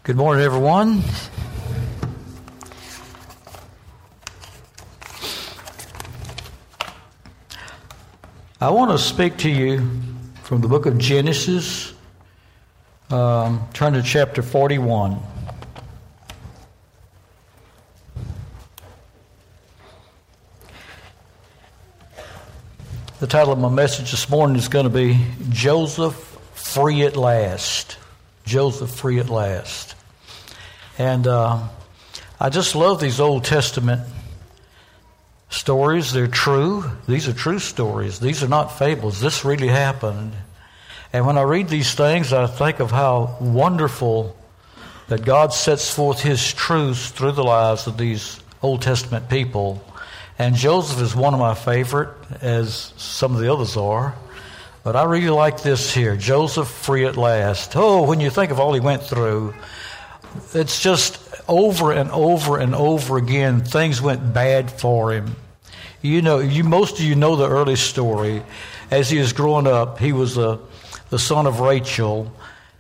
Good morning, everyone. I want to speak to you from the book of Genesis. Turn to chapter 41. The title of my message this morning is going to be Joseph Free at Last. Joseph Free at Last. And I just love these Old Testament stories. They're true. These are true stories. These are not fables. This really happened. And when I read these things, I think of how wonderful that God sets forth His truths through the lives of these Old Testament people. And Joseph is one of my favorite, as some of the others are. But I really like this here, Joseph Free at Last. Oh, when you think of all he went through, it's just over and over and over again, things went bad for him. You know, most of you know the early story. As he was growing up, he was the son of Rachel,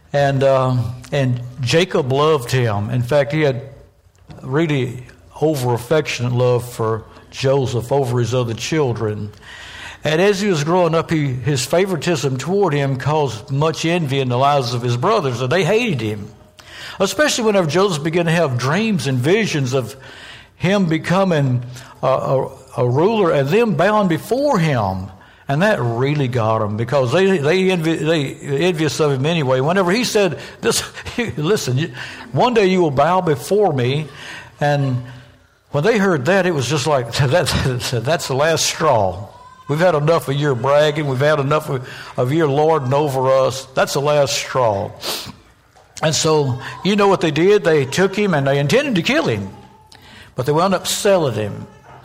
and Jacob loved him. In fact, he had really over affectionate love for Joseph over his other children. And as he was growing up, his favoritism toward him caused much envy in the lives of his brothers, and they hated him. Especially whenever Joseph began to have dreams and visions of him becoming a ruler and them bowing before him. And that really got them, because they envious of him anyway. Whenever he said, listen, one day you will bow before me. And when they heard that, it was just like, that's the last straw. We've had enough of your bragging. We've had enough of your lording over us. That's the last straw. And so, you know what they did? They took him and they intended to kill him. But they wound up selling him.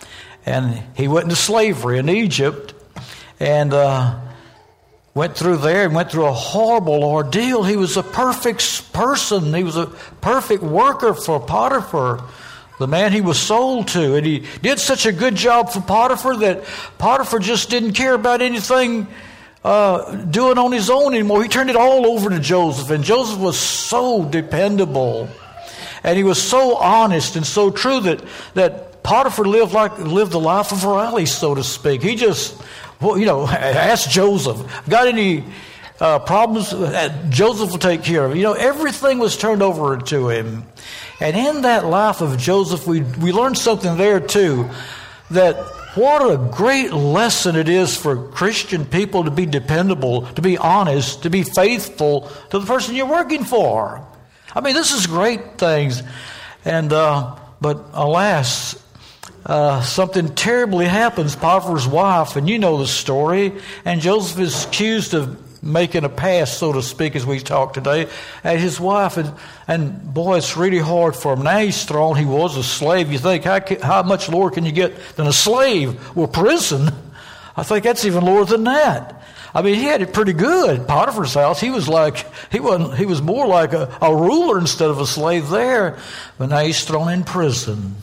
And he went into slavery in Egypt and went through there and went through a horrible ordeal. He was a perfect person. He was a perfect worker for Potiphar, the man he was sold to. And he did such a good job for Potiphar that Potiphar just didn't care about anything doing on his own anymore. He turned it all over to Joseph, and Joseph was so dependable, and he was so honest and so true that Potiphar lived the life of Riley, so to speak. He just, asked Joseph, got any problems? Joseph will take care of it. Everything was turned over to him. And in that life of Joseph, we learned something there too, that what a great lesson it is for Christian people to be dependable, to be honest, to be faithful to the person you're working for. I mean, this is great things. And but alas, something terribly happens. Potiphar's wife, and you know the story, and Joseph is accused of making a pass, so to speak, as we talk today, at his wife. And boy, it's really hard for him. Now he's thrown. He was a slave. You think, how much lower can you get than a slave? Well, prison, I think that's even lower than that. I mean, he had it pretty good. Potiphar's house, he was more like a ruler instead of a slave there. But now he's thrown in prison.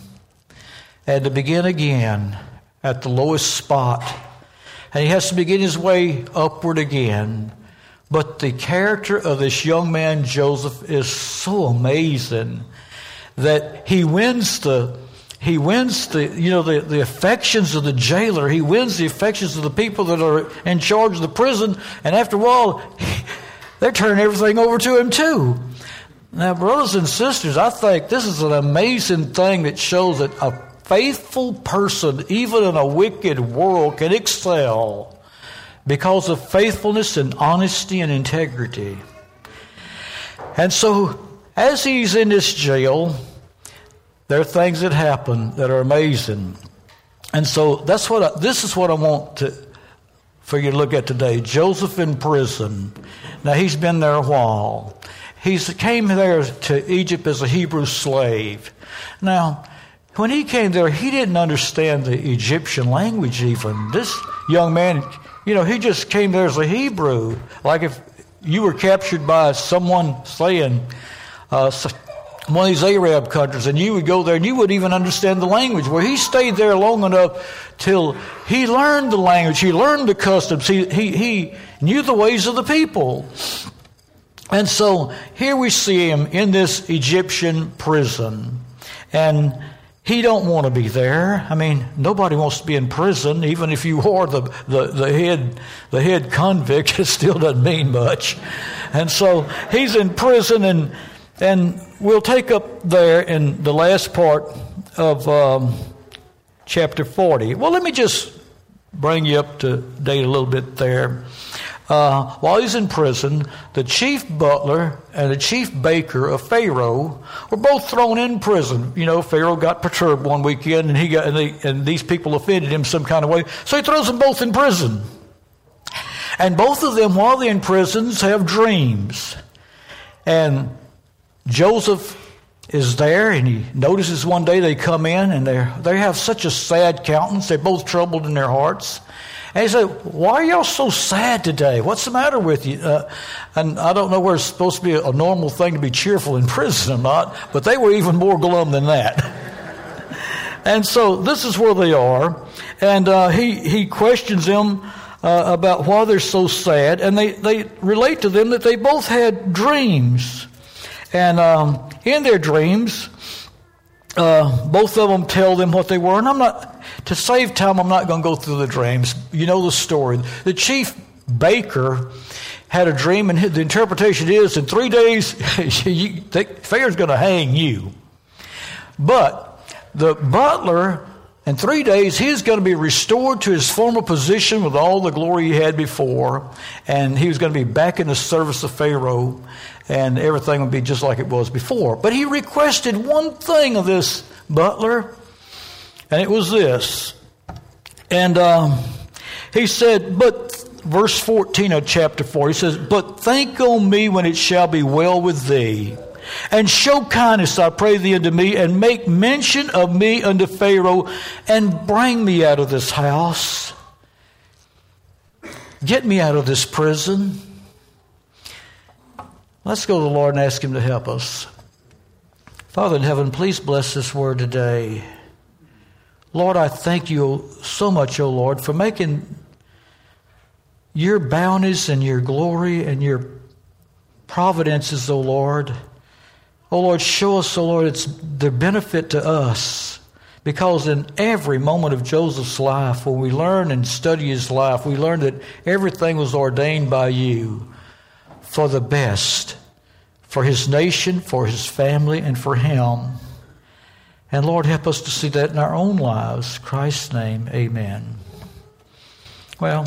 And to begin again at the lowest spot. And he has to begin his way upward again. But the character of this young man, Joseph, is so amazing that he wins the affections of the jailer. He wins the affections of the people that are in charge of the prison. And after a while, they're turning everything over to him too. Now, brothers and sisters, I think this is an amazing thing that shows that a faithful person, even in a wicked world, can excel because of faithfulness and honesty and integrity. And so, as he's in this jail, there are things that happen that are amazing. And so this is what I want for you to look at today. Joseph in prison. Now, he's been there a while. He came there to Egypt as a Hebrew slave. Now, when he came there, he didn't understand the Egyptian language even. This young man, he just came there as a Hebrew. Like if you were captured by someone, say in one of these Arab countries, and you would go there and you wouldn't even understand the language. Well, he stayed there long enough till he learned the language. He learned the customs. He knew the ways of the people. And so here we see him in this Egyptian prison. And he don't want to be there. I mean, nobody wants to be in prison. Even if you are the head convict, it still doesn't mean much. And so he's in prison, and we'll take up there in the last part of chapter 40. Well, let me just bring you up to date a little bit there. While he's in prison, the chief butler and the chief baker of Pharaoh were both thrown in prison. You know, Pharaoh got perturbed one weekend, and these people offended him some kind of way, so he throws them both in prison. And both of them, while they're in prisons, have dreams. And Joseph is there, and he notices one day they come in, and they have such a sad countenance. They're both troubled in their hearts. And he said, "Why are y'all so sad today? What's the matter with you?" And I don't know whether it's supposed to be a normal thing to be cheerful in prison or not, but they were even more glum than that. And so this is where they are. And he questions them about why they're so sad. And they relate to them that they both had dreams. And in their dreams, both of them tell them what they were. And to save time, I'm not going to go through the dreams. You know the story. The chief baker had a dream, and the interpretation is, in 3 days, Pharaoh's going to hang you. But the butler, in 3 days, he's going to be restored to his former position with all the glory he had before, and he was going to be back in the service of Pharaoh, and everything would be just like it was before. But he requested one thing of this butler, and it was this. And he said, but, verse 14 of chapter 4, he says, "But think on me when it shall be well with thee, and show kindness, I pray thee, unto me, and make mention of me unto Pharaoh, and bring me out of this house. Get me out of this prison." Let's go to the Lord and ask him to help us. Father in heaven, please bless this word today. Lord, I thank you so much, O Lord, for making your bounties and your glory and your providences, O Lord. O Lord, show us, O Lord, it's the benefit to us. Because in every moment of Joseph's life, when we learn and study his life, we learn that everything was ordained by you for the best, for his nation, for his family, and for him. And Lord, help us to see that in our own lives. In Christ's name, amen. Well,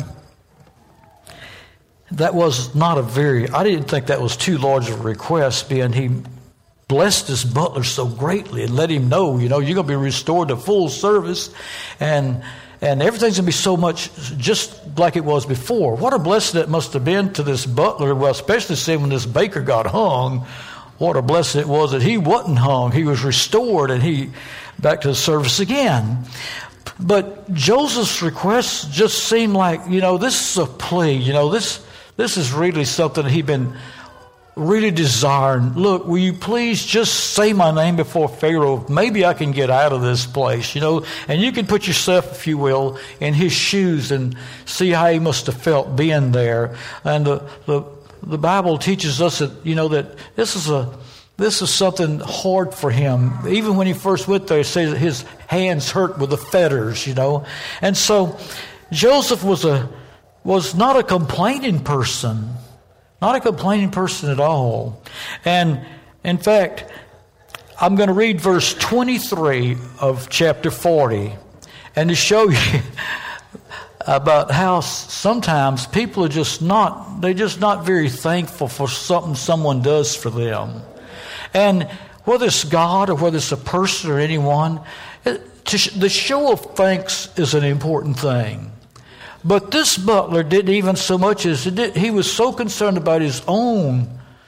that was not I didn't think that was too large of a request, being he blessed his butler so greatly and let him know, you're going to be restored to full service, and everything's going to be so much just like it was before. What a blessing it must have been to this butler, well, especially seeing when this baker got hung. What a blessing it was that he wasn't hung. He was restored, and he back to the service again. But Joseph's request just seemed like, this is a plea. This is really something that he'd been really desiring. Look, will you please just say my name before Pharaoh? Maybe I can get out of this place, And you can put yourself, if you will, in his shoes and see how he must have felt being there. And the Bible teaches us that, that this is something hard for him. Even when he first went there, it says that his hands hurt with the fetters, And so Joseph was not a complaining person. Not a complaining person at all. And in fact, I'm going to read verse 23 of chapter 40, and to show you about how sometimes people are just not very thankful for something someone does for them. And whether it's God or whether it's a person or anyone, the show of thanks is an important thing. But this butler didn't even so much as he was so concerned about his own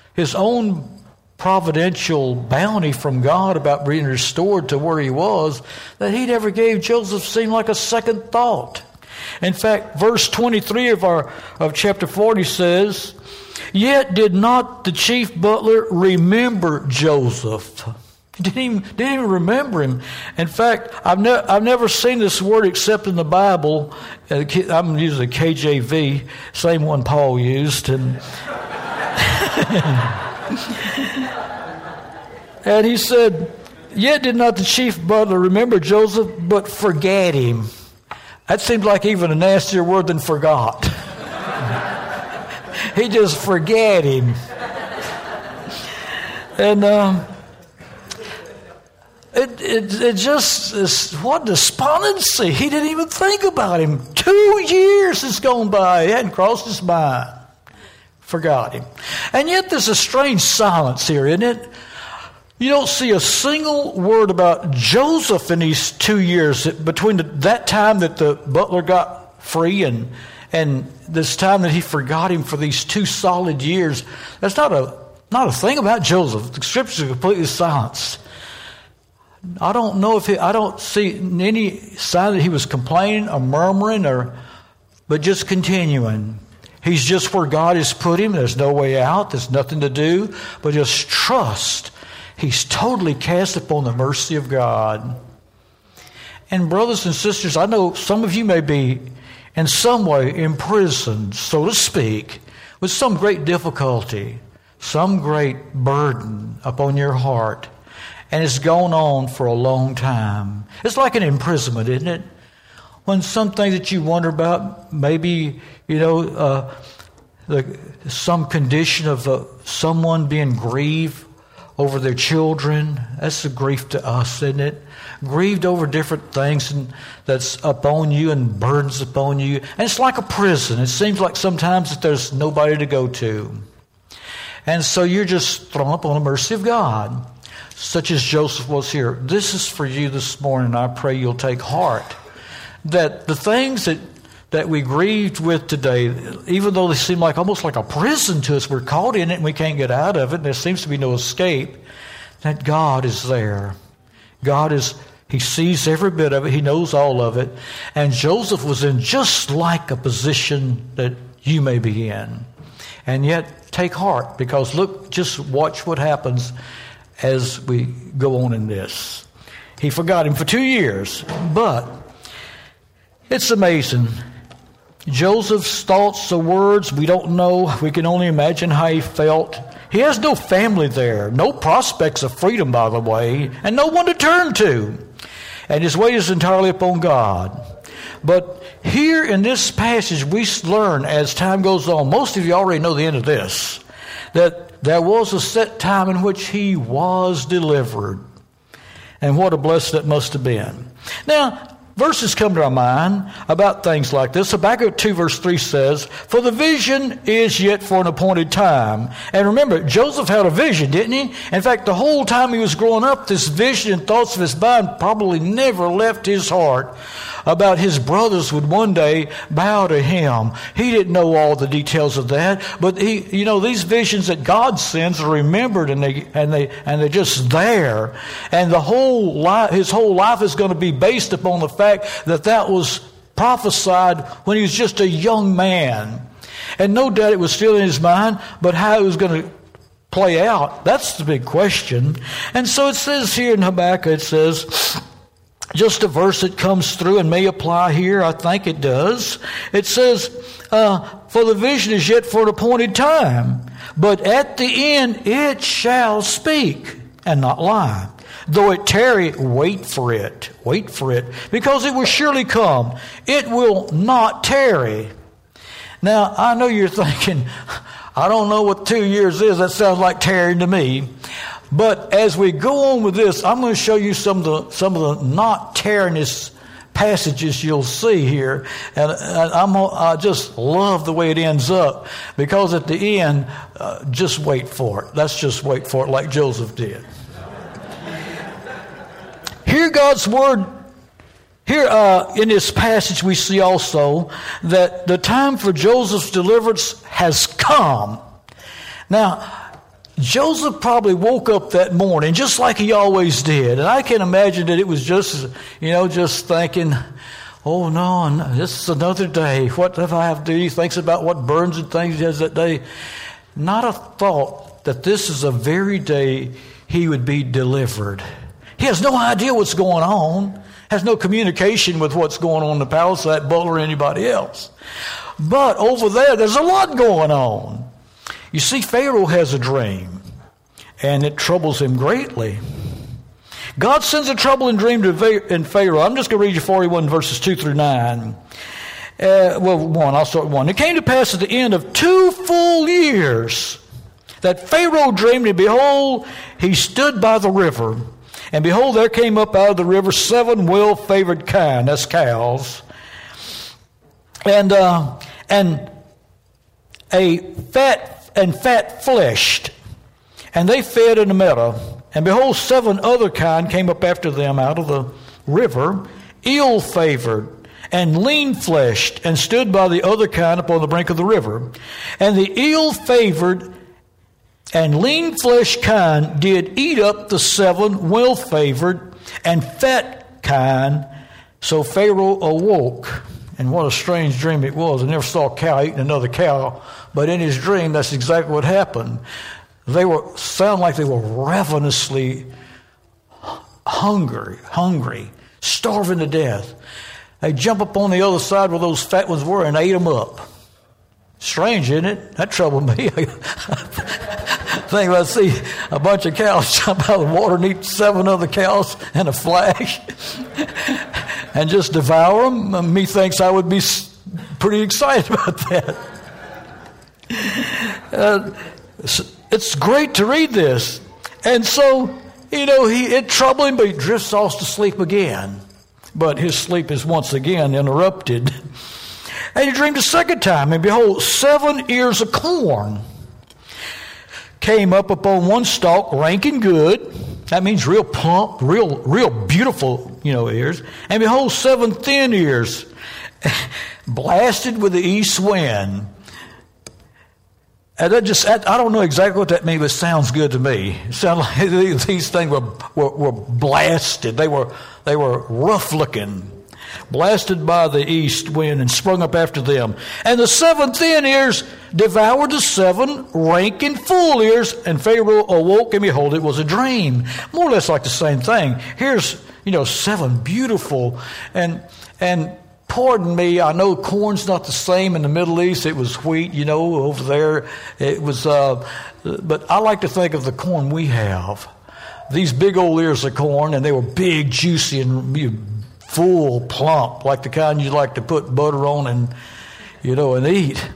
providential bounty from God about being restored to where he was, that he never gave Joseph seem like a second thought. In fact, verse 23 of chapter 40 says, "Yet did not the chief butler remember Joseph." Didn't even remember him. In fact, I've never seen this word except in the Bible. I'm using the KJV, same one Paul used, and And he said, yet did not the chief butler remember Joseph, but forgat him. That seems like even a nastier word than forgot. He just forgat him. And it just is, what despondency. He didn't even think about him. 2 years has gone by. He hadn't crossed his mind. Forgot him. And yet there's a strange silence here, isn't it? You don't see a single word about Joseph in these 2 years between that time that the butler got free and this time that he forgot him for these 2 solid years. That's not a thing about Joseph. The scriptures are completely silenced. I don't know I don't see any sign that he was complaining or murmuring but just continuing. He's just where God has put him. There's no way out. There's nothing to do but just trust. He's totally cast upon the mercy of God. And brothers and sisters, I know some of you may be in some way imprisoned, so to speak, with some great difficulty, some great burden upon your heart. And it's gone on for a long time. It's like an imprisonment, isn't it? When some things that you wonder about, maybe, some condition of someone being grieved over their children. That's a grief to us, isn't it? Grieved over different things that's upon you and burdens upon you. And it's like a prison. It seems like sometimes that there's nobody to go to. And so you're just thrown up on the mercy of God, such as Joseph was here. This is for you this morning. I pray you'll take heart that the things that we grieved with today, even though they seem like almost like a prison to us, we're caught in it and we can't get out of it, and there seems to be no escape, that God is there. He sees every bit of it. He knows all of it. And Joseph was in just like a position that you may be in. And yet, take heart, because look, just watch what happens as we go on in this. He forgot him for 2 years, but it's amazing. Joseph's thoughts or words, we don't know. We can only imagine how he felt. He has no family there, no prospects of freedom, by the way, and no one to turn to. And his weight is entirely upon God. But here in this passage, we learn as time goes on, most of you already know the end of this, that there was a set time in which he was delivered. And what a blessing that must have been. Now, verses come to our mind about things like this. Habakkuk 2 verse 3 says, for the vision is yet for an appointed time. And remember, Joseph had a vision, didn't he? In fact, the whole time he was growing up, this vision and thoughts of his mind probably never left his heart about his brothers would one day bow to him. He didn't know all the details of that, but these visions that God sends are remembered, and they're just there. And his whole life is going to be based upon the fact that was prophesied when he was just a young man. And no doubt it was still in his mind, but how it was going to play out, that's the big question. And so it says here in Habakkuk, it says, just a verse that comes through and may apply here, I think it does. It says, for the vision is yet for an appointed time, but at the end it shall speak and not lie. Though it tarry, wait for it, because it will surely come. It will not tarry. Now, I know you're thinking, I don't know what 2 years is. That sounds like tarrying to me. But as we go on with this, I'm going to show you some of the not tarriness passages you'll see here. And I just love the way it ends up, because at the end, just wait for it. Let's just wait for it like Joseph did. Here God's word, here in this passage we see also that the time for Joseph's deliverance has come. Now, Joseph probably woke up that morning just like he always did. And I can imagine that it was just thinking, oh no, this is another day. What if I have to do? He thinks about what burdens and things he has that day. Not a thought that this is the very day he would be delivered. He has no idea what's going on. Has no communication with what's going on in the palace, that butler or anybody else. But over there's a lot going on. You see, Pharaoh has a dream, and it troubles him greatly. God sends a troubling dream in Pharaoh. I'm just going to read you 41 verses 2 through 9. I'll start with 1. It came to pass at the end of 2 full years that Pharaoh dreamed, and behold, he stood by the river. And behold, there came up out of the river 7 well-favored kine, that's cows, and fat-fleshed, and they fed in the meadow. And behold, 7 other kine came up after them out of the river, ill-favored and lean-fleshed, and stood by the other kine upon the brink of the river. And the ill-favored and lean-fleshed kine did eat up the 7 well-favored and fat kine. So Pharaoh awoke. And what a strange dream it was. I never saw a cow eating another cow, but in his dream, that's exactly what happened. They sound like they were ravenously hungry, starving to death. They jump up on the other side where those fat ones were and ate them up. Strange, isn't it? That troubled me. Think about see a bunch of cows jump out of the water and eat 7 other cows in a flash and just devour them. Methinks I would be pretty excited about that. It's great to read this. And so, it troubled him, but he drifts off to sleep again. But his sleep is once again interrupted. And he dreamed a second time, and behold, 7 ears of corn came up upon one stalk, rank and good. That means real plump, real beautiful, ears. And behold, 7 thin ears, blasted with the east wind. And I don't know exactly what that means, but it sounds good to me. It sounded like these things were blasted. They were rough looking, blasted by the east wind, and sprung up after them. And the 7 thin ears devoured the 7 rank and full ears. And Pharaoh awoke, and behold, it was a dream. More or less like the same thing. Here's 7 beautiful and pardon me, I know corn's not the same in the Middle East. It was wheat, over there. It was, but I like to think of the corn we have. These big old ears of corn, and they were big, juicy, and full, plump, like the kind you like to put butter on and eat.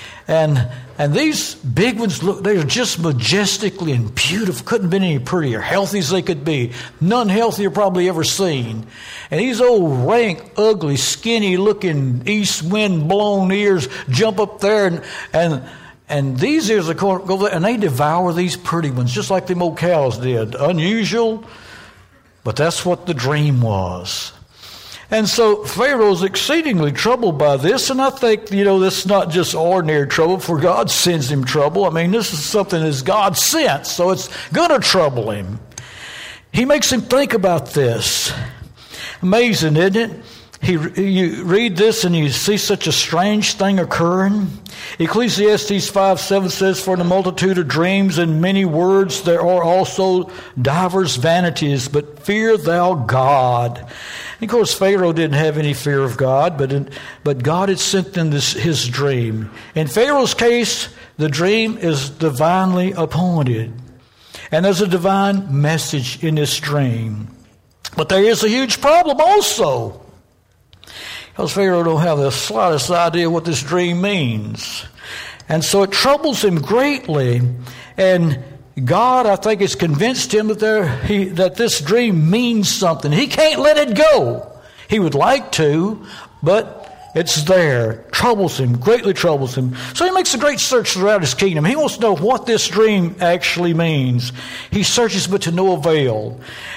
And these big ones, they're just majestically and beautiful. Couldn't have been any prettier. Healthy as they could be. None healthier probably ever seen. And these old rank, ugly, skinny looking east wind blown ears jump up there and these ears of corn go there and they devour these pretty ones just like them old cows did. Unusual, but that's what the dream was. And so Pharaoh's exceedingly troubled by this, and I think, this is not just ordinary trouble, for God sends him trouble. I mean, this is something that's God sent, so it's going to trouble him. He makes him think about this. Amazing, isn't it? You read this and you see such a strange thing occurring. Ecclesiastes 5:7 says, "For in the multitude of dreams and many words there are also divers vanities, but fear thou God." And of course, Pharaoh didn't have any fear of God, but God had sent them his dream. In Pharaoh's case, the dream is divinely appointed. And there's a divine message in this dream. But there is a huge problem also. Because Pharaoh don't have the slightest idea what this dream means. And so it troubles him greatly. And God, I think, has convinced him that this dream means something. He can't let it go. He would like to, but it's there. Troubles him, greatly troubles him. So he makes a great search throughout his kingdom. He wants to know what this dream actually means. He searches, but to no avail.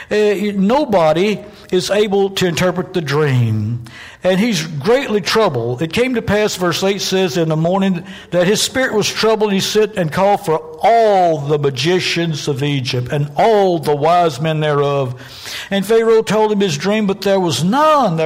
Nobody is able to interpret the dream. And he's greatly troubled. It came to pass, verse 8 says, in the morning that his spirit was troubled. He sent and called for all the magicians of Egypt and all the wise men thereof. And Pharaoh told him his dream, but there was none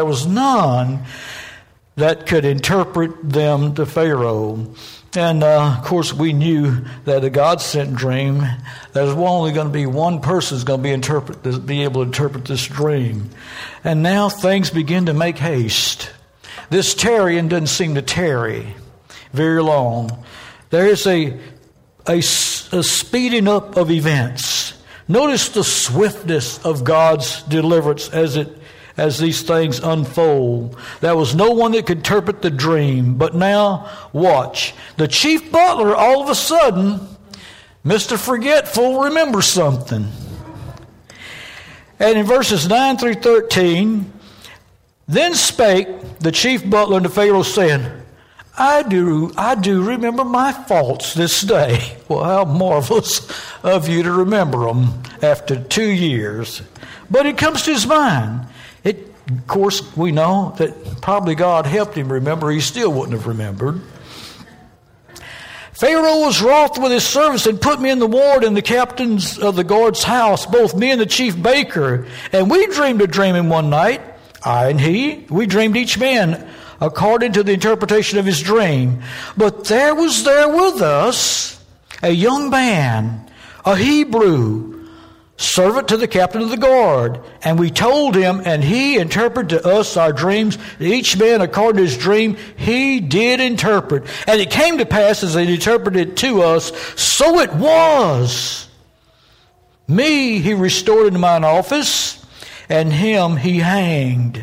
that could interpret them to Pharaoh. And, of course, we knew that a God-sent dream, there's only going to be one person who's going to be able to interpret this dream. And now things begin to make haste. This tarrying doesn't seem to tarry very long. There is a a speeding up of events. Notice the swiftness of God's deliverance as these things unfold. There was no one that could interpret the dream. But now, watch. The chief butler, all of a sudden, Mr. Forgetful, remembers something. And in verses 9 through 13, then spake the chief butler unto Pharaoh, saying, I do remember my faults this day. Well, how marvelous of you to remember them after 2 years. But it comes to his mind. Of course, we know that probably God helped him remember. He still wouldn't have remembered. Pharaoh was wroth with his servants and put me in the ward in the captains of the guard's house, both me and the chief baker. And we dreamed a dream in one night, I and he. We dreamed each man according to the interpretation of his dream. But there was there with us a young man, a Hebrew, servant to the captain of the guard. And we told him, and he interpreted to us our dreams. Each man according to his dream, he did interpret. And it came to pass as they interpreted to us, so it was. Me he restored into mine office, and him he hanged.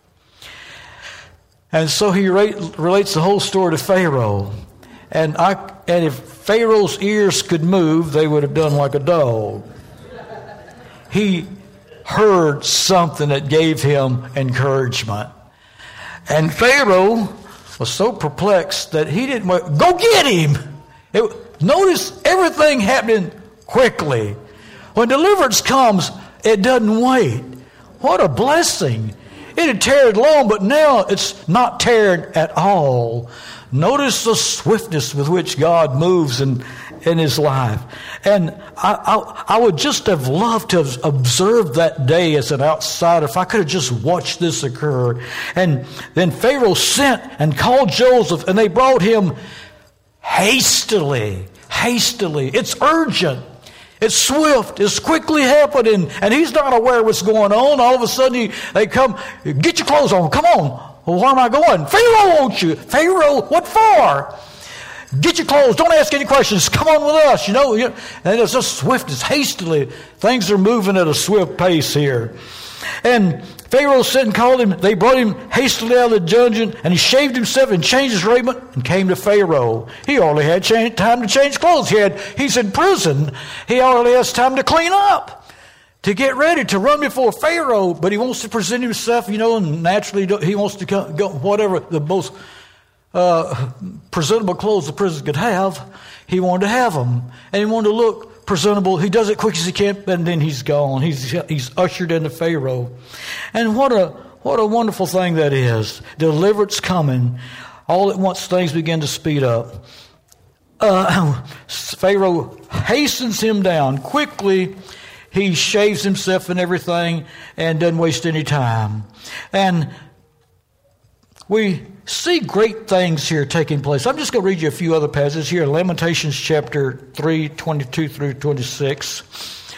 And so he relates the whole story to Pharaoh. And if Pharaoh's ears could move, they would have done like a dog. He heard something that gave him encouragement. And Pharaoh was so perplexed that he didn't go get him. Notice everything happening quickly. When deliverance comes, it doesn't wait. What a blessing. It had tarried long, but now it's not tarried at all. Notice the swiftness with which God moves in his life. And I would just have loved to have observed that day as an outsider if I could have just watched this occur. And then Pharaoh sent and called Joseph, and they brought him hastily. It's urgent. It's swift. It's quickly happening. And he's not aware of what's going on. All of a sudden, they come, get your clothes on. Come on. Well, where am I going? Pharaoh wants you. Pharaoh, what for? Get your clothes. Don't ask any questions. Come on with us. And it's just swift. It's hastily. Things are moving at a swift pace here. And Pharaoh sent and called him. They brought him hastily out of the dungeon, and he shaved himself and changed his raiment and came to Pharaoh. He hardly had time to change clothes. He's in prison. He hardly has time to clean up, to get ready to run before Pharaoh. But he wants to present himself, and naturally he wants to go whatever the most presentable clothes the prison could have. He wanted to have them, and he wanted to look presentable. He does it quick as he can, and then he's gone. He's ushered into Pharaoh. And what a wonderful thing that is. Deliverance coming. All at once things begin to speed up. Pharaoh hastens him down. Quickly, he shaves himself and everything and doesn't waste any time. And we see great things here taking place. I'm just going to read you a few other passages here. Lamentations chapter 3, 22 through 26.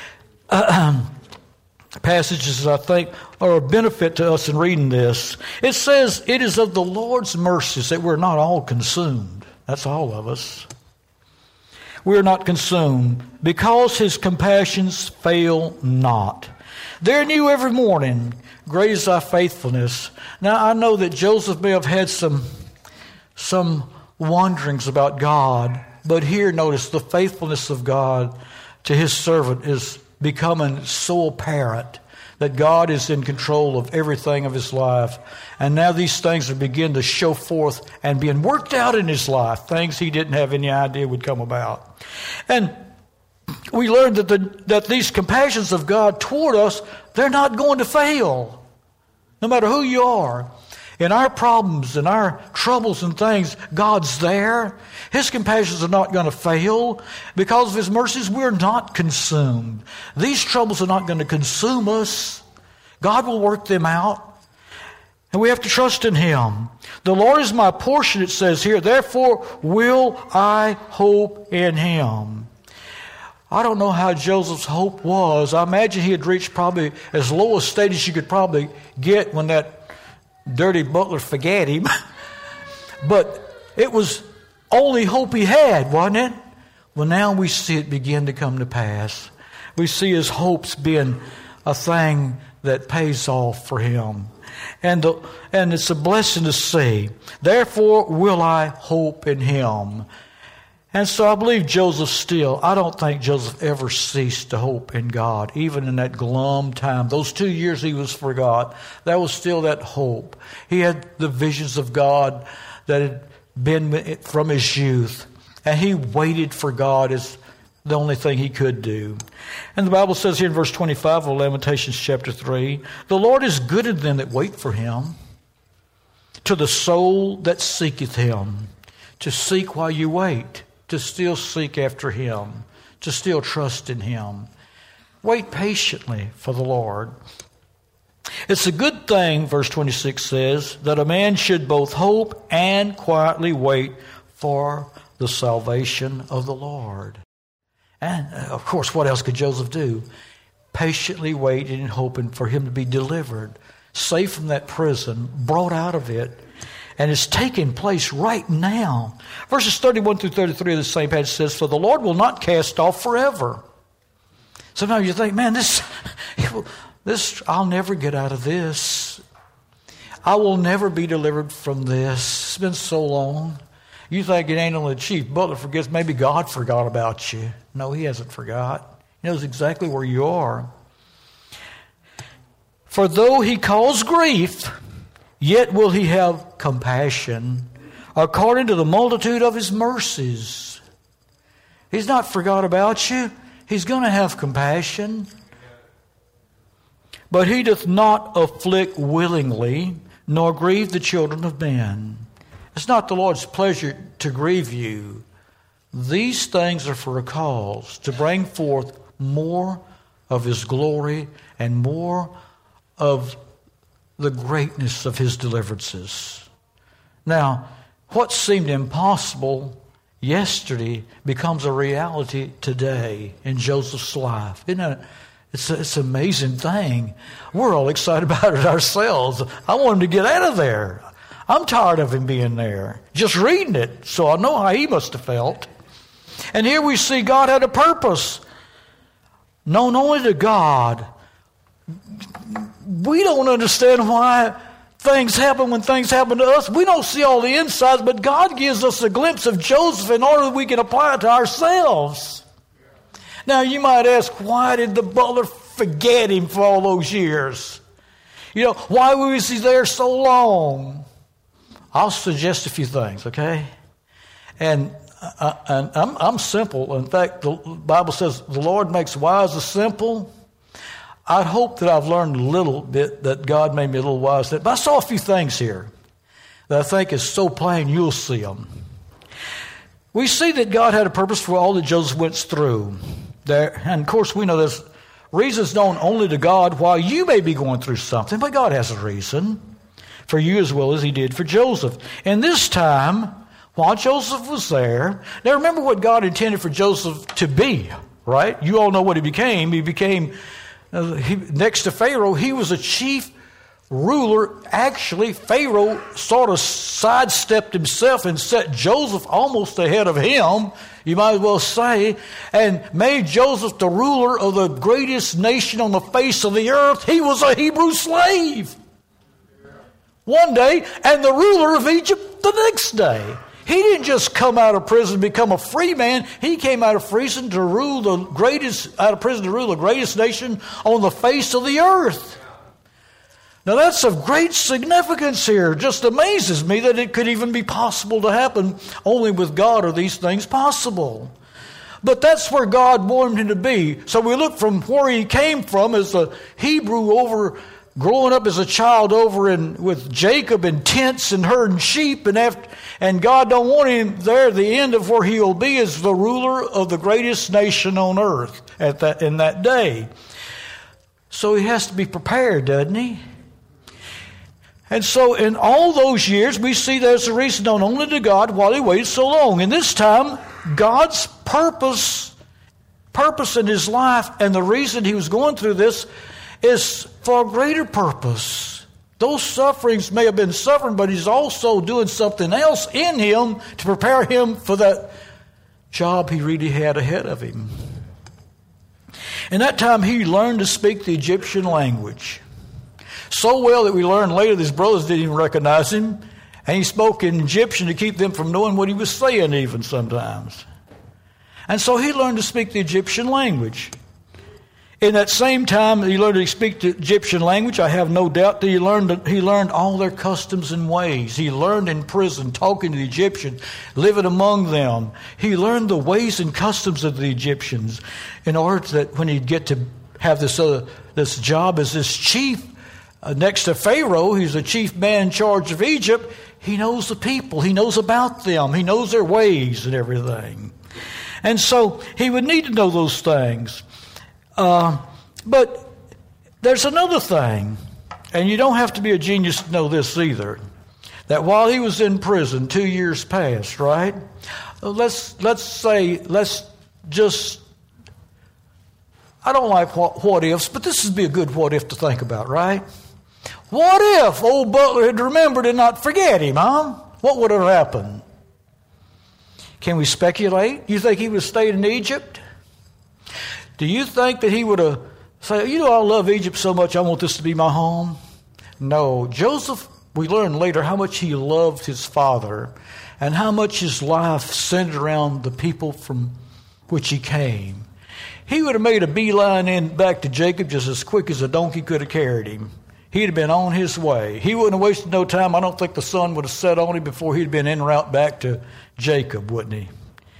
Passages I think are a benefit to us in reading this. It says, it is of the Lord's mercies that we're not all consumed. That's all of us. We're not consumed because his compassions fail not. They're new every morning. Great is thy faithfulness. Now, I know that Joseph may have had some wanderings about God, but here, notice, the faithfulness of God to his servant is becoming so apparent that God is in control of everything of his life. And now these things are beginning to show forth and being worked out in his life, things he didn't have any idea would come about. And we learned that these compassions of God toward us, they're not going to fail. No matter who you are, in our problems and our troubles and things, God's there. His compassions are not going to fail. Because of his mercies, we're not consumed. These troubles are not going to consume us. God will work them out. And we have to trust in him. The Lord is my portion, it says here. Therefore will I hope in him. I don't know how Joseph's hope was. I imagine he had reached probably as low a state as you could probably get when that dirty butler forgot him. But it was only hope he had, wasn't it? Well, now we see it begin to come to pass. We see his hopes being a thing that pays off for him. And it's a blessing to see. Therefore will I hope in him. And so I believe Joseph still, I don't think Joseph ever ceased to hope in God, even in that glum time. Those 2 years he was forgot, that was still that hope. He had the visions of God that had been from his youth. And he waited for God as the only thing he could do. And the Bible says here in verse 25 of Lamentations chapter 3, the Lord is good to them that wait for him, to the soul that seeketh him. To seek while you wait, to still seek after him, to still trust in him. Wait patiently for the Lord. It's a good thing, verse 26 says, that a man should both hope and quietly wait for the salvation of the Lord. And, of course, what else could Joseph do? Patiently waiting and hoping for him to be delivered, safe from that prison, brought out of it. And it's taking place right now. Verses 31 through 33 of the same passage says, for the Lord will not cast off forever. Sometimes you think, man, this, I'll never get out of this. I will never be delivered from this. It's been so long. You think it ain't only the chief butler forgets, maybe God forgot about you. No, he hasn't forgot. He knows exactly where you are. For though he cause grief, yet will he have compassion according to the multitude of his mercies. He's not forgot about you. He's going to have compassion. But he doth not afflict willingly, nor grieve the children of men. It's not the Lord's pleasure to grieve you. These things are for a cause, to bring forth more of his glory and more of the greatness of his deliverances. Now, what seemed impossible yesterday becomes a reality today in Joseph's life. Isn't it? It's an amazing thing. We're all excited about it ourselves. I want him to get out of there. I'm tired of him being there. Just reading it, so I know how he must have felt. And here we see God had a purpose. Known only to God. We don't understand why things happen when things happen to us. We don't see all the insides, but God gives us a glimpse of Joseph in order that we can apply it to ourselves. Now you might ask, why did the butler forget him for all those years? You know, why was he there so long? I'll suggest a few things, okay? And I'm simple. In fact, the Bible says the Lord makes wise the simple. I'd hope that I've learned a little bit, that God made me a little wise. But I saw a few things here that I think is so plain you'll see them. We see that God had a purpose for all that Joseph went through. There, and of course we know there's reasons known only to God why you may be going through something, but God has a reason for you as well as he did for Joseph. And this time, while Joseph was there, now remember what God intended for Joseph to be, right? You all know what he became. He became, next to Pharaoh, he was a chief ruler. Actually, Pharaoh sort of sidestepped himself and set Joseph almost ahead of him, you might as well say, and made Joseph the ruler of the greatest nation on the face of the earth. He was a Hebrew slave one day, and the ruler of Egypt the next day. He didn't just come out of prison and become a free man. He came out of prison to rule the greatest nation on the face of the earth. Now that's of great significance here. It just amazes me that it could even be possible to happen. Only with God are these things possible. But that's where God wanted him to be. So we look from where he came from as a Hebrew over growing up as a child over with Jacob in tents and herding sheep, and God don't want him there. The end of where he'll be is the ruler of the greatest nation on earth in that day. So he has to be prepared, doesn't he? And so in all those years, we see there's a reason known only to God while he waited so long. And this time, God's purpose in his life, and the reason he was going through this is for a greater purpose. Those sufferings may have been suffering, but he's also doing something else in him to prepare him for that job he really had ahead of him. In that time, he learned to speak the Egyptian language. So well that we learned later that his brothers didn't even recognize him. And he spoke in Egyptian to keep them from knowing what he was saying even sometimes. And so he learned to speak the Egyptian language. In that same time that he learned to speak the Egyptian language, I have no doubt that he learned all their customs and ways. He learned in prison, talking to the Egyptians, living among them. He learned the ways and customs of the Egyptians in order that when he'd get to have this job as this chief next to Pharaoh, he's the chief man in charge of Egypt, he knows the people. He knows about them. He knows their ways and everything. And so he would need to know those things. But there's another thing, and you don't have to be a genius to know this either, that while he was in prison, 2 years passed, right? Let's just, I don't like what ifs, but this would be a good what if to think about, right? What if old Butler had remembered and not forget him, huh? What would have happened? Can we speculate? You think he would have stayed in Egypt? Do you think that he would have said, I love Egypt so much, I want this to be my home? No. Joseph, we learn later how much he loved his father and how much his life centered around the people from which he came. He would have made a beeline back to Jacob just as quick as a donkey could have carried him. He'd have been on his way. He wouldn't have wasted no time. I don't think the sun would have set on him before he'd been en route back to Jacob, wouldn't he?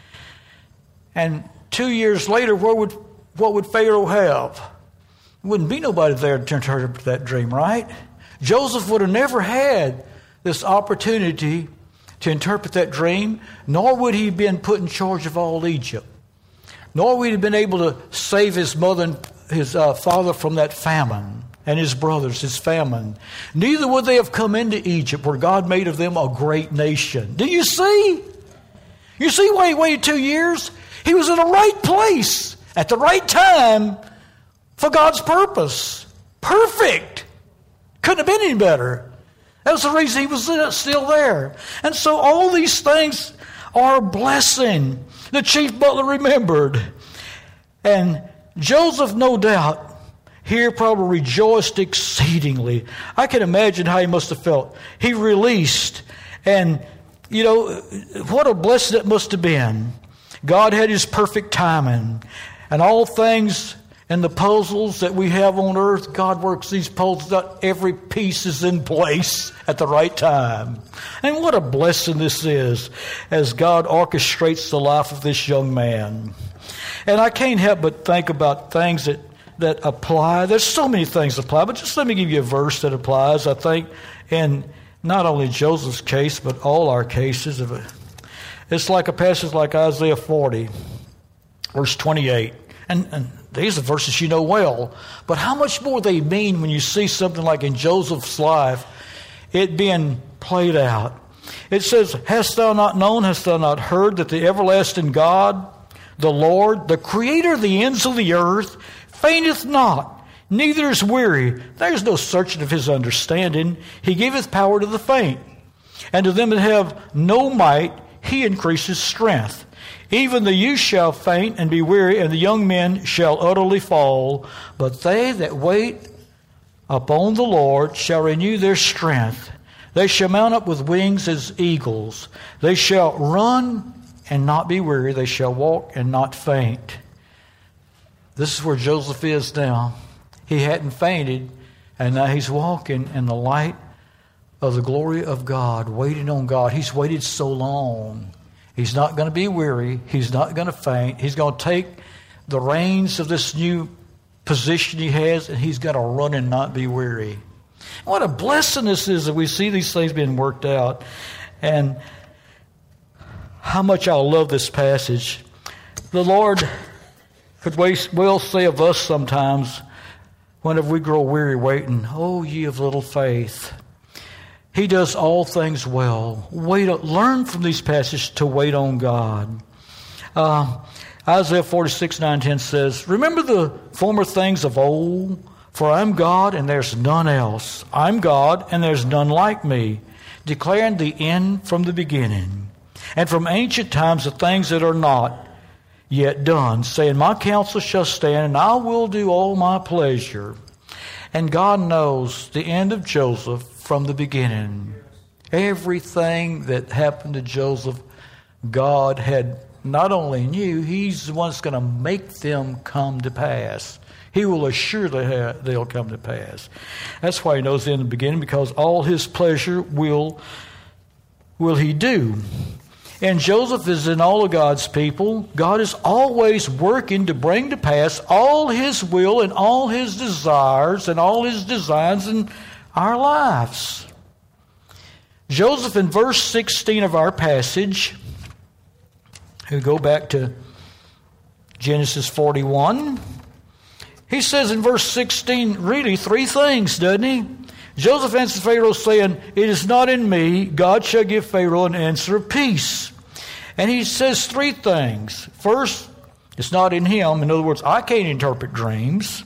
And 2 years later, what would Pharaoh have? There wouldn't be nobody there to interpret that dream, right? Joseph would have never had this opportunity to interpret that dream, nor would he have been put in charge of all Egypt. Nor would he have been able to save his mother and his father from that famine, and his brothers, his famine. Neither would they have come into Egypt, where God made of them a great nation. Do you see? You see why he waited 2 years? He was in the right place at the right time for God's purpose. Perfect. Couldn't have been any better. That was the reason he was still there. And so all these things are a blessing. The chief butler remembered. And Joseph, no doubt, here probably rejoiced exceedingly. I can imagine how he must have felt. He released. And, what a blessing it must have been. God had his perfect timing. And all things and the puzzles that we have on earth, God works these puzzles out. Every piece is in place at the right time. And what a blessing this is as God orchestrates the life of this young man. And I can't help but think about things that apply. There's so many things that apply, but just let me give you a verse that applies, I think, in not only Joseph's case, but all our cases. It's like a passage like Isaiah 40, verse 28. And these are verses you know well. But how much more they mean when you see something like in Joseph's life, it being played out. It says, hast thou not known, hast thou not heard that the everlasting God, the Lord, the creator of the ends of the earth, fainteth not, neither is weary. There is no searching of his understanding. He giveth power to the faint. And to them that have no might, he increases strength. Even the youth shall faint and be weary, and the young men shall utterly fall. But they that wait upon the Lord shall renew their strength. They shall mount up with wings as eagles. They shall run and not be weary. They shall walk and not faint. This is where Joseph is now. He hadn't fainted, and now he's walking in the light of the glory of God, waiting on God. He's waited so long. He's not going to be weary. He's not going to faint. He's going to take the reins of this new position he has, and he's going to run and not be weary. What a blessing this is that we see these things being worked out. And how much I love this passage. The Lord could well say of us sometimes, whenever we grow weary waiting, "Oh, ye of little faith." He does all things well. Learn from these passages to wait on God. Isaiah 46, 9, 10 says, "Remember the former things of old, for I am God and there's none else. I am God and there's none like me, declaring the end from the beginning, and from ancient times the things that are not, yet done, saying, my counsel shall stand, and I will do all my pleasure. And God knows the end of Joseph from the beginning. Everything that happened to Joseph, God had not only knew, He's the one that's going to make them come to pass. He will assure they'll come to pass. That's why He knows in the beginning, because all His pleasure will He do. And Joseph is in all of God's people. God is always working to bring to pass all His will and all His desires and all His designs in our lives. Joseph, in verse 16 of our passage, we go back to Genesis 41. He says in verse 16, really 3 things, doesn't he? Joseph answered Pharaoh, saying, it is not in me. God shall give Pharaoh an answer of peace. And he says 3 things. First, it's not in him. In other words, I can't interpret dreams.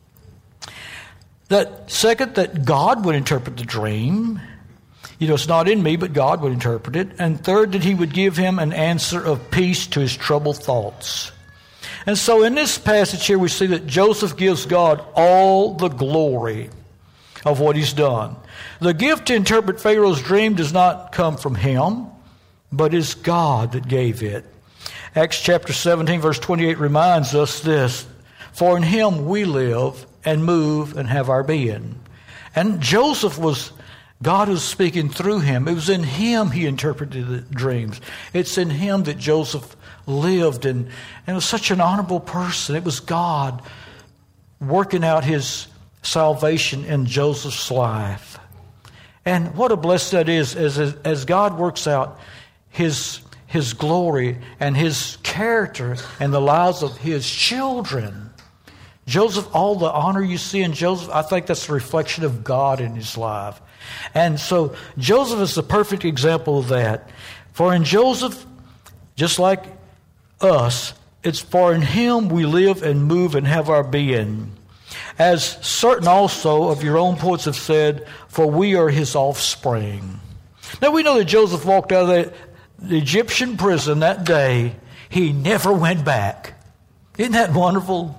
Second, that God would interpret the dream. It's not in me, but God would interpret it. And third, that He would give him an answer of peace to his troubled thoughts. And so in this passage here, we see that Joseph gives God all the glory of what he's done. The gift to interpret Pharaoh's dream does not come from him, but is God that gave it. Acts chapter 17, verse 28 reminds us this, for in Him we live and move and have our being. And Joseph God was speaking through him. It was in him he interpreted the dreams. It's in him that Joseph lived and was such an honorable person. It was God working out His salvation in Joseph's life. And what a blessing that is as God works out His glory and His character in the lives of His children. Joseph, all the honor you see in Joseph, I think that's a reflection of God in his life. And so Joseph is the perfect example of that. For in Joseph, just like us, it's for in him we live and move and have our being. As certain also of your own poets have said, for we are his offspring. Now we know that Joseph walked out of the Egyptian prison that day. He never went back. Isn't that wonderful?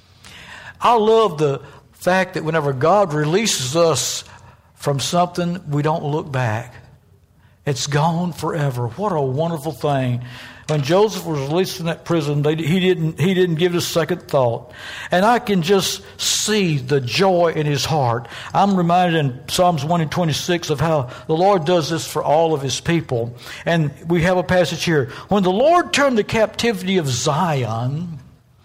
I love the fact that whenever God releases us from something, we don't look back. It's gone forever. What a wonderful thing. When Joseph was released from that prison, he didn't give it a second thought. And I can just see the joy in his heart. I'm reminded in Psalms 126 of how the Lord does this for all of His people. And we have a passage here. When the Lord turned the captivity of Zion,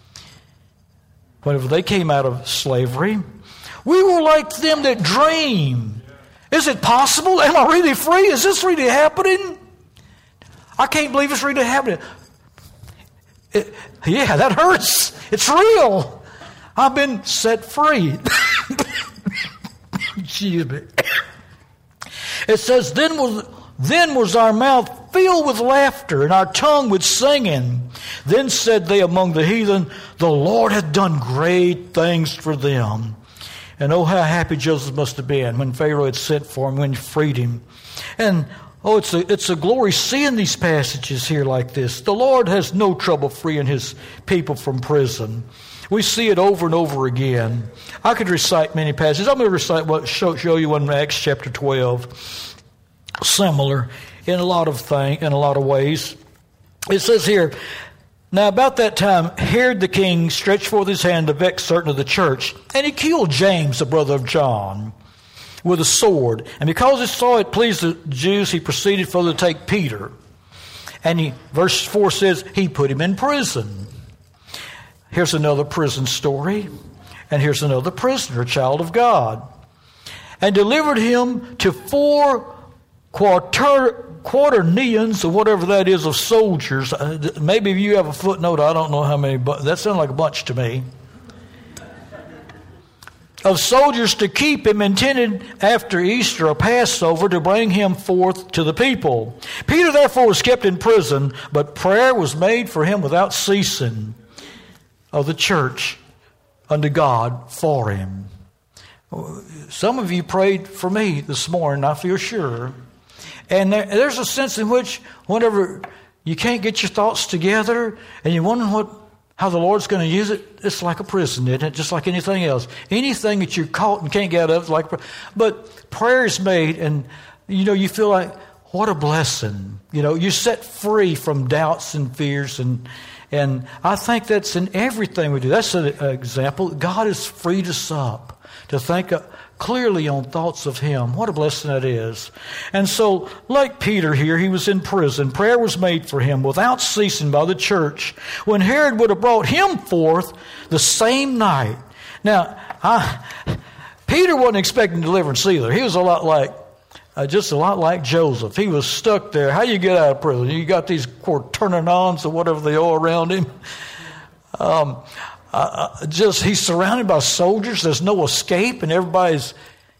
whenever they came out of slavery, we were like them that dream. Is it possible? Am I really free? Is this really happening? I can't believe it's really happening. Yeah, that hurts. It's real. I've been set free. Excuse me. It says, then was our mouth filled with laughter and our tongue with singing. Then said they among the heathen, the Lord hath done great things for them. And oh, how happy Joseph must have been when Pharaoh had sent for him, when he freed him. And oh, it's a glory seeing these passages here like this. The Lord has no trouble freeing His people from prison. We see it over and over again. I could recite many passages. I'm going to show you one in Acts chapter 12. Similar in a lot of ways. It says here, now about that time, Herod the king stretched forth his hand to vex certain of the church, and he killed James, the brother of John, with a sword. And because he saw it pleased the Jews, he proceeded further to take Peter. And verse 4 says, he put him in prison. Here's another prison story. And here's another prisoner, a child of God. And delivered him to 4 quaternions, or whatever that is, of soldiers. Maybe if you have a footnote, I don't know how many, but that sounds like a bunch to me. Of soldiers to keep him, intended after Easter, a Passover, to bring him forth to the people. Peter therefore was kept in prison, but prayer was made for him without ceasing of the church unto God for him. Some of you prayed for me this morning, I feel sure. And there's a sense in which whenever you can't get your thoughts together, and you're wondering how the Lord's going to use it. It's like a prison, isn't it? Just like anything else. Anything that you're caught and can't get out of, like. But prayer is made, and you feel like, what a blessing. You're set free from doubts and fears, and I think that's in everything we do. That's an example. God has freed us up to think clearly on thoughts of Him. What a blessing that is. And so, like Peter here, he was in prison. Prayer was made for him without ceasing by the church. When Herod would have brought him forth the same night. Now, Peter wasn't expecting deliverance either. He was just a lot like Joseph. He was stuck there. How you get out of prison? You got these quaternons or whatever they are around him. He's surrounded by soldiers. There's no escape, and everybody's,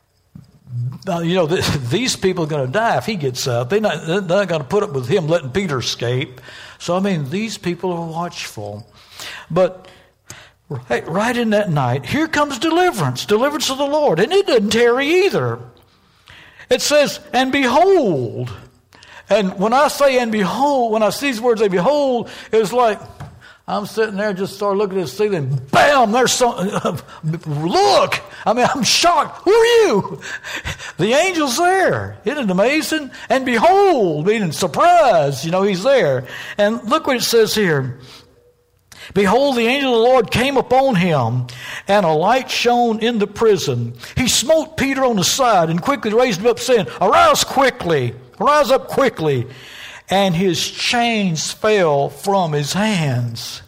these people are going to die if he gets out. They're not going to put up with him letting Peter escape. So, these people are watchful. But right in that night, here comes deliverance of the Lord. And it doesn't tarry either. It says, and behold. And when I say and behold, when I see these words, and behold, it's like, I'm sitting there, just start looking at the ceiling. Bam! There's some. Look! I'm shocked. Who are you? The angel's there. Isn't it amazing? And behold, meaning surprise. He's there. And look what it says here. Behold, the angel of the Lord came upon him, and a light shone in the prison. He smote Peter on the side and quickly raised him up, saying, Arise up quickly. And his chains fell from his hands.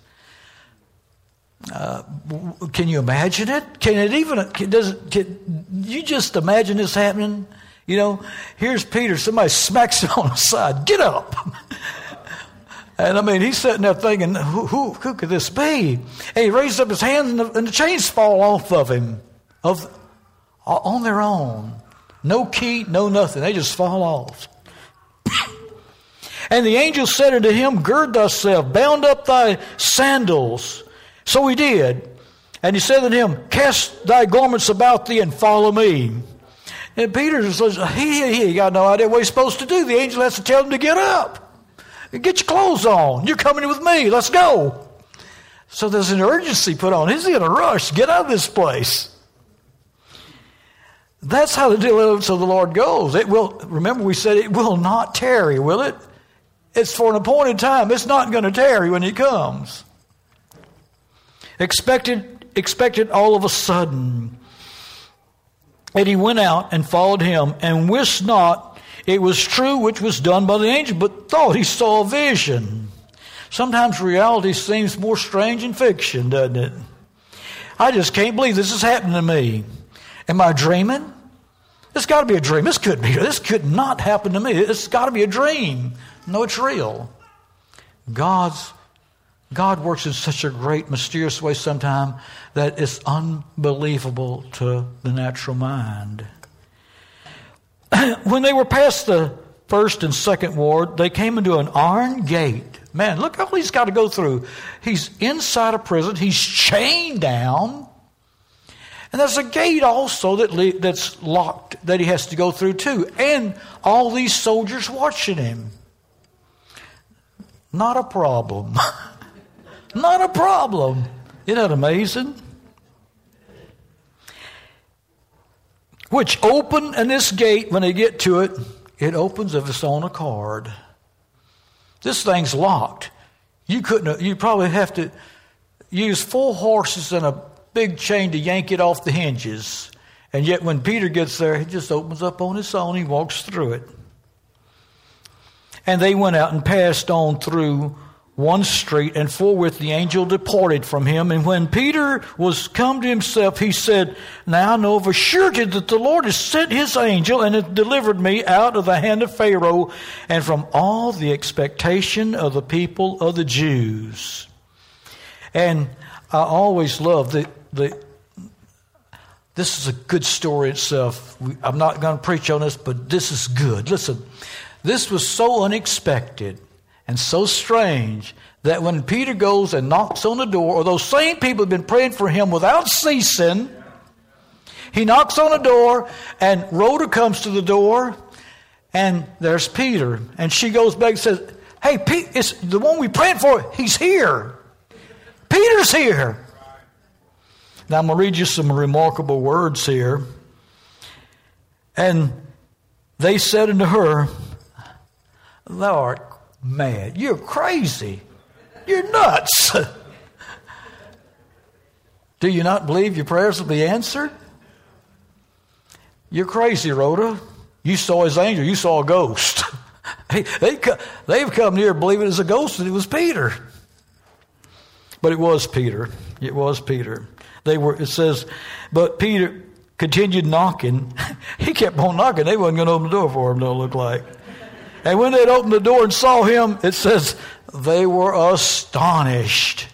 Can you imagine it? Can you just imagine this happening? Here's Peter. Somebody smacks him on the side. Get up. And he's sitting there thinking, who could this be? And he raises up his hands, and the chains fall off of him on their own. No key, no nothing. They just fall off. And the angel said unto him, Gird thyself, bound up thy sandals. So he did. And he said unto him, Cast thy garments about thee and follow me. And Peter says, he got no idea what he's supposed to do. The angel has to tell him to get up. Get your clothes on. You're coming with me. Let's go. So there's an urgency put on. He's in a rush. Get out of this place. That's how the deliverance of the Lord goes. It will. Remember, we said it will not tarry, will it? It's for an appointed time. It's not going to tarry when He comes. Expected all of a sudden. And he went out and followed him, and wist not it was true which was done by the angel, but thought he saw a vision. Sometimes reality seems more strange than fiction, doesn't it? I just can't believe this is happening to me. Am I dreaming? It's got to be a dream. This could not happen to me. It's got to be a dream. No, it's real. God works in such a great, mysterious way sometimes that it's unbelievable to the natural mind. When they were past the first and second ward, they came into an iron gate. Man, look all he's got to go through. He's inside a prison. He's chained down. And there's a gate also that's locked that he has to go through too. And all these soldiers watching him. Not a problem. Not a problem. Isn't that amazing? Which open, and this gate, when they get to it, it opens of its own accord. This thing's locked. You probably have to use 4 horses and a big chain to yank it off the hinges. And yet when Peter gets there, he just opens up on its own. He walks through it. And they went out and passed on through one street, and forthwith the angel departed from him. And when Peter was come to himself, he said, Now I know of a surety that the Lord has sent his angel and hath delivered me out of the hand of Pharaoh and from all the expectation of the people of the Jews. And I always love this is a good story itself. I'm not going to preach on this, but this is good. Listen, this was so unexpected and so strange that when Peter goes and knocks on the door, or those same people have been praying for him without ceasing, he knocks on the door, and Rhoda comes to the door, and there's Peter. And she goes back and says, Hey, Pete, it's the one we prayed for. He's here. Peter's here. Now I'm going to read you some remarkable words here. And they said unto her, Thou art mad. You're crazy. You're nuts. Do you not believe your prayers will be answered? You're crazy, Rhoda. You saw his angel. You saw a ghost. They've come here believing it's a ghost, and it was Peter. But it was Peter. It was Peter. It says, but Peter continued knocking. He kept on knocking. They wasn't going to open the door for him, don't look like. And when they'd opened the door and saw him, it says, they were astonished.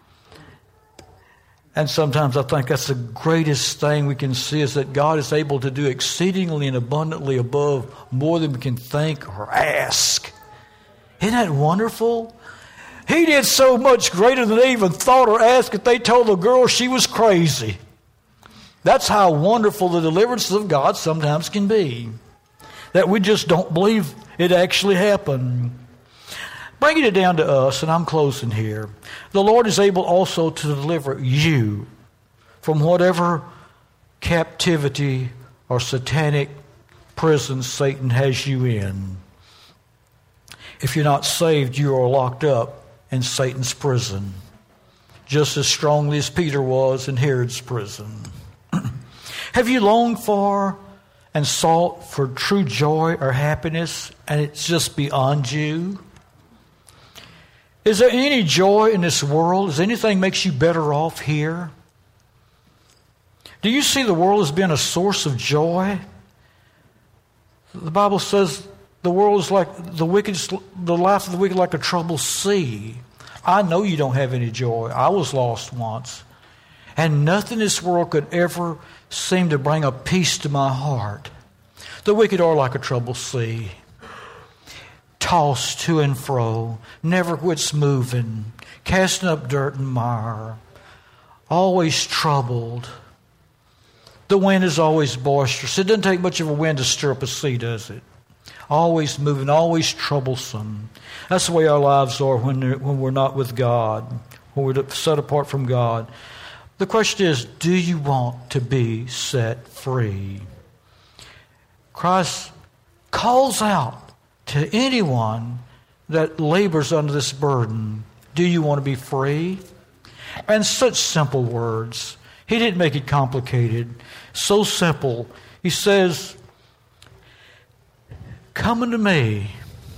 And sometimes I think that's the greatest thing we can see, is that God is able to do exceedingly and abundantly above more than we can think or ask. Isn't that wonderful? He did so much greater than they even thought or asked that they told the girl she was crazy. That's how wonderful the deliverances of God sometimes can be. That we just don't believe it actually happened. Bringing it down to us, and I'm closing here. The Lord is able also to deliver you from whatever captivity or satanic prison Satan has you in. If you're not saved, you are locked up in Satan's prison, just as strongly as Peter was in Herod's prison. Have you longed for and sought for true joy or happiness, and it's just beyond you? Is there any joy in this world? Does anything makes you better off here? Do you see the world as being a source of joy? The Bible says the world is like the life of the wicked like a troubled sea. I know you don't have any joy. I was lost once. And nothing in this world could ever seem to bring a peace to my heart. The wicked are like a troubled sea, tossed to and fro, never quits moving, casting up dirt and mire, always troubled. The wind is always boisterous. It doesn't take much of a wind to stir up a sea, does it? Always moving, always troublesome. That's the way our lives are when we're not with God, when we're set apart from God. The question is, do you want to be set free? Christ calls out to anyone that labors under this burden. Do you want to be free? And such simple words. He didn't make it complicated. So simple. He says, come unto me,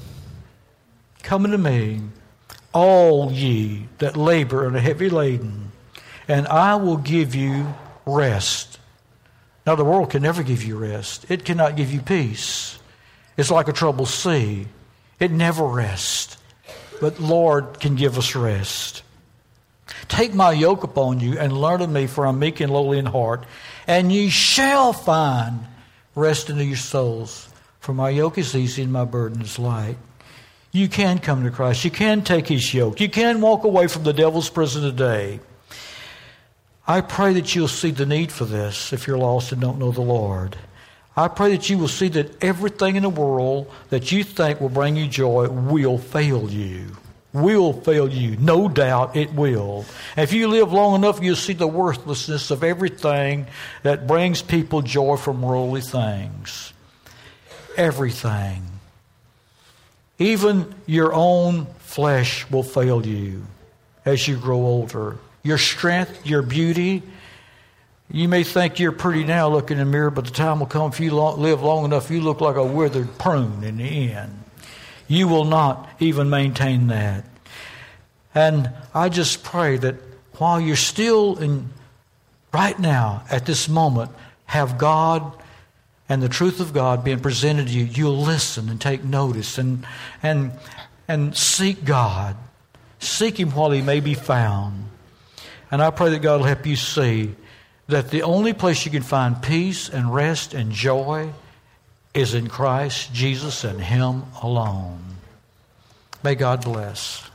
all ye that labor and are heavy laden, and I will give you rest. Now, the world can never give you rest. It cannot give you peace. It's like a troubled sea. It never rests. But Lord can give us rest. Take my yoke upon you and learn of me, for I'm meek and lowly in heart, and ye shall find rest unto your souls. For my yoke is easy and my burden is light. You can come to Christ. You can take his yoke. You can walk away from the devil's prison today. I pray that you'll see the need for this if you're lost and don't know the Lord. I pray that you will see that everything in the world that you think will bring you joy will fail you. Will fail you. No doubt it will. If you live long enough, you'll see the worthlessness of everything that brings people joy from worldly things. Everything. Even your own flesh will fail you as you grow older. Your strength, your beauty. You may think you're pretty now looking in the mirror, but the time will come if you live long enough, you look like a withered prune in the end. You will not even maintain that. And I just pray that while you're still right now, at this moment, have God and the truth of God being presented to you, you'll listen and take notice and seek God. Seek him while he may be found. And I pray that God will help you see that the only place you can find peace and rest and joy is in Christ Jesus and him alone. May God bless.